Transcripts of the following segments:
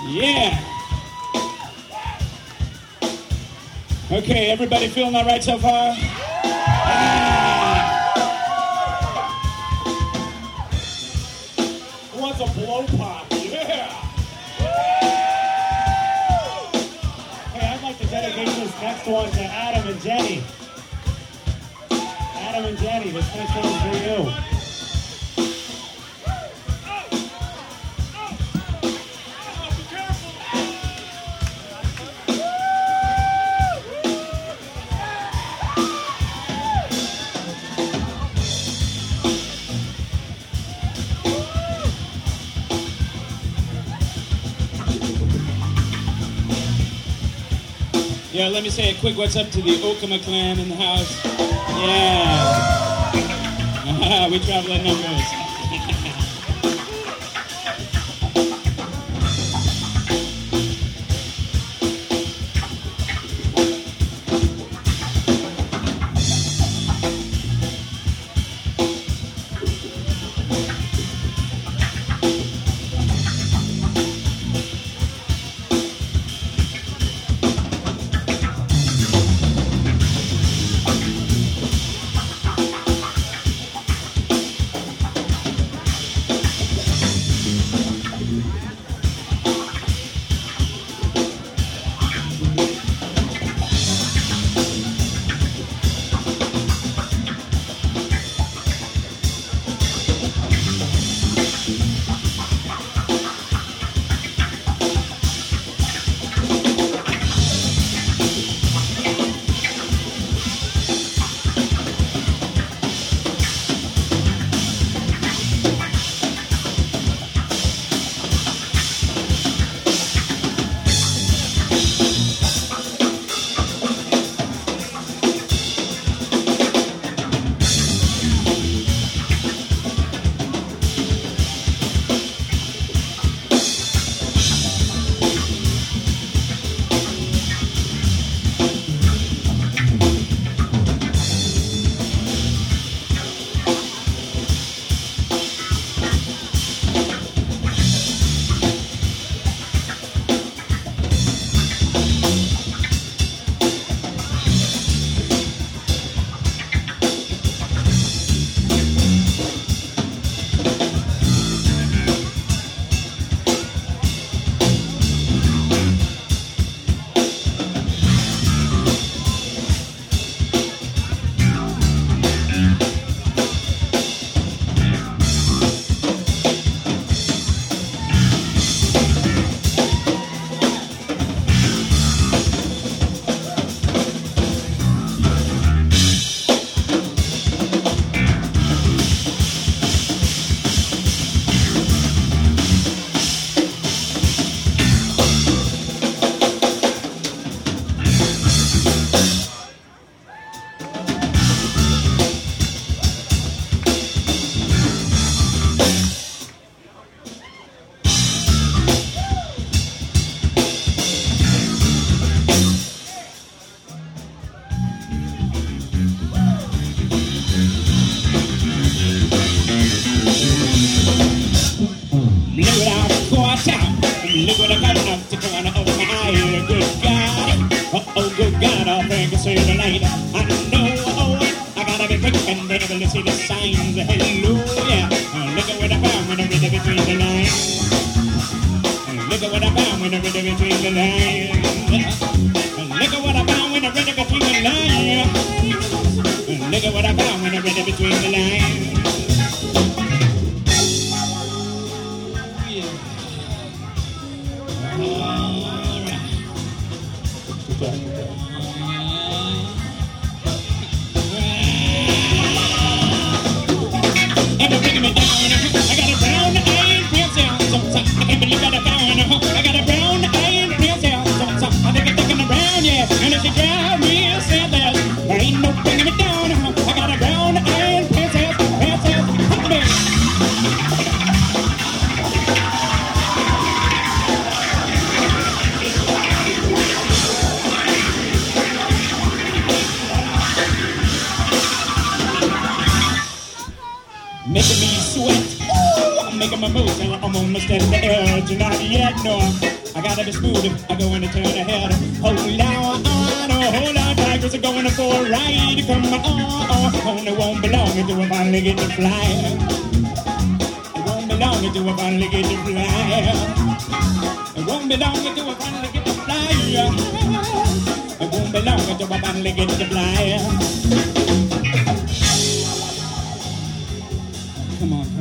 Yeah. Okay, everybody feeling all right so far? Who wants a blow pop? Yeah. Hey, I'd like to dedicate this next one to Adam and Jenny. Adam and Jenny, this next one's for you. Yeah, let me say a quick what's up to the Okama clan in the house. Yeah. We travel in numbers. Look what I got enough to corner of my eye. Good God, oh good God, I think I see the light. I know, I gotta be quick and be able to see the signs. Hallelujah, look at what I found when I read it between the lines. Look at what I found when I read it between the lines. Look at what I found when I read it between the lines. Look at what I found when I read it between the lines. Making me sweat. Ooh, I'm making my moves and I'm almost at the edge. Not yet, no. I got gotta be smooth. I go in to turn ahead. Hold on, tigers are going for a ride. Come on, it won't be long until I finally get to fly. It won't be long until I finally get to fly. It won't be long until I finally get to fly. It won't be long until I finally get to fly. Come on.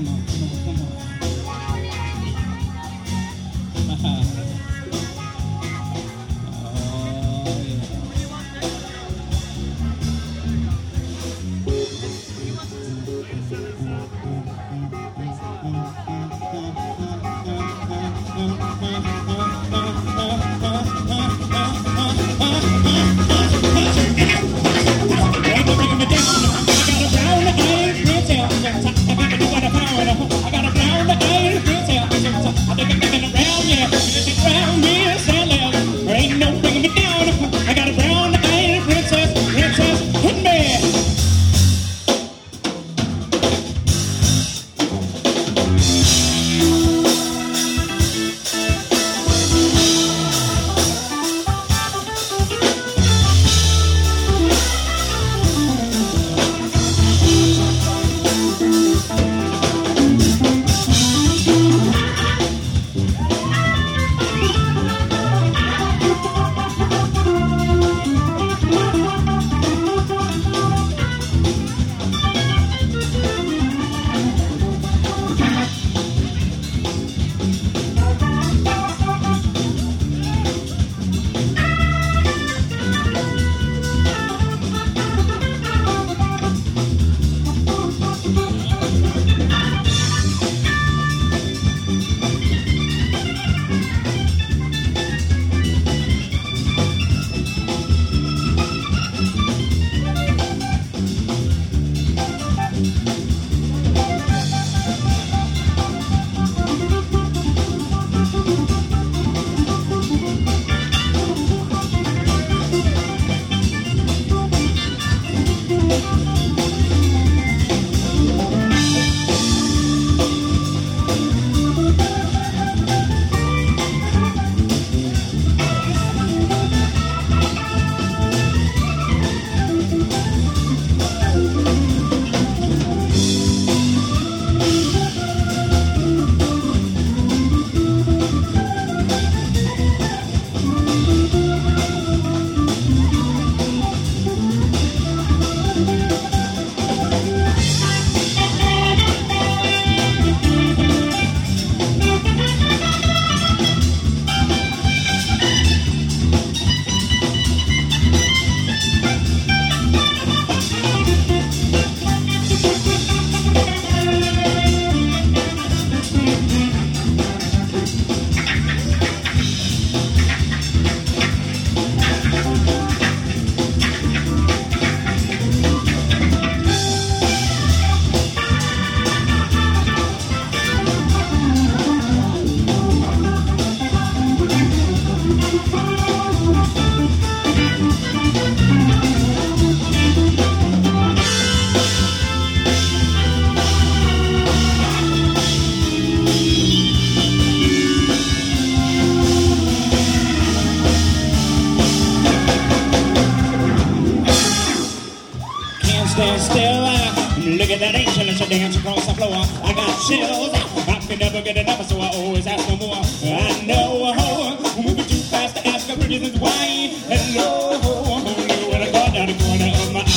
stand still. Look at that angel and she dance across the floor. I got chills. I can never get enough, so I always ask for more. I know, moving too fast to ask her reasons why. Hello, look what I got out the corner of my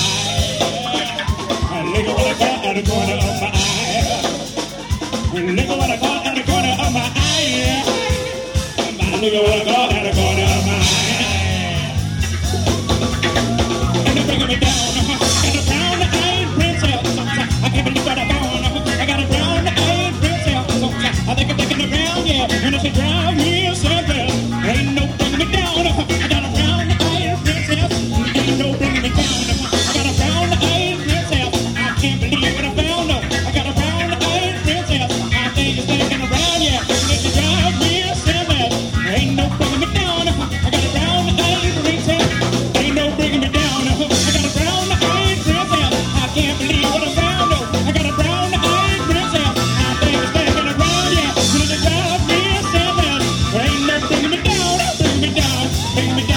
eye. Look at what I got out the corner of my eye. Look at what I got out the corner of my eye. Look at what I got out the corner of my eye. And they're bringing me down. Got a brown-eyed princess. I can't believe what I found. I got a brown-eyed princess. I think I'm taking around, yeah. And if she drive me a circle, ain't no bringing me down. I got a brown-eyed princess. Ain't no bringing me down. I got a brown-eyed princess. I can't believe what I found. I got a brown-eyed princess. I think it's taking around, yeah. And if she drive me a circle, ain't no bringing me down. I got a brown-eyed princess. Ain't no bringing me down. I got a brown-eyed princess. I can't believe what I found. I got a brown-eyed princess. I think it's taking around, yeah. And if she drive me a circle, take me